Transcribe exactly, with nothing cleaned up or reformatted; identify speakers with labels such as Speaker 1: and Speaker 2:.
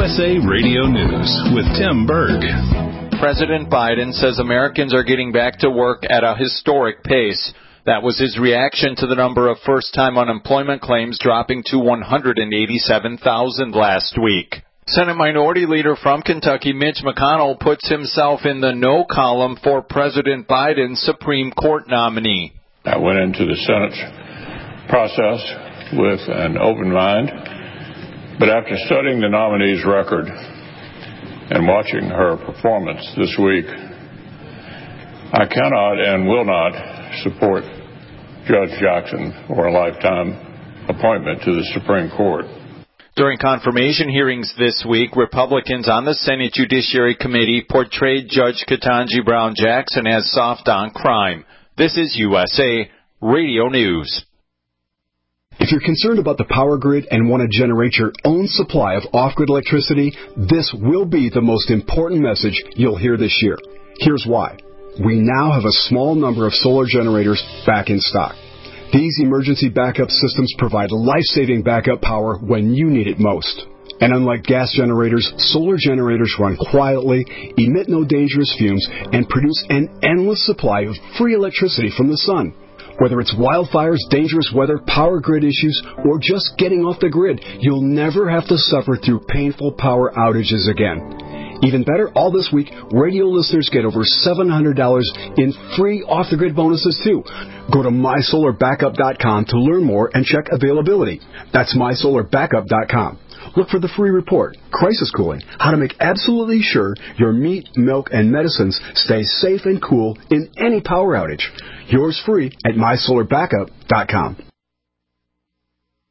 Speaker 1: S A Radio News with Tim Berg.
Speaker 2: President Biden says Americans are getting back to work at a historic pace. That was his reaction to the number of first-time unemployment claims dropping to one hundred eighty-seven thousand last week. Senate Minority Leader from Kentucky, Mitch McConnell, puts himself in the no column for President Biden's Supreme Court nominee.
Speaker 3: I went into the Senate process with an open mind, but after studying the nominee's record and watching her performance this week, I cannot and will not support Judge Jackson for a lifetime appointment to the Supreme Court.
Speaker 2: During confirmation hearings this week, Republicans on the Senate Judiciary Committee portrayed Judge Ketanji Brown Jackson as soft on crime. This is U S A Radio News.
Speaker 4: If you're concerned about the power grid and want to generate your own supply of off-grid electricity, this will be the most important message you'll hear this year. Here's why. We now have a small number of solar generators back in stock. These emergency backup systems provide life-saving backup power when you need it most. And unlike gas generators, solar generators run quietly, emit no dangerous fumes, and produce an endless supply of free electricity from the sun. Whether it's wildfires, dangerous weather, power grid issues, or just getting off the grid, you'll never have to suffer through painful power outages again. Even better, all this week, radio listeners get over seven hundred dollars in free off-the-grid bonuses, too. Go to my solar backup dot com to learn more and check availability. That's my solar backup dot com. Look for the free report, Crisis Cooling, how to make absolutely sure your meat, milk, and medicines stay safe and cool in any power outage. Yours free at my solar backup dot com.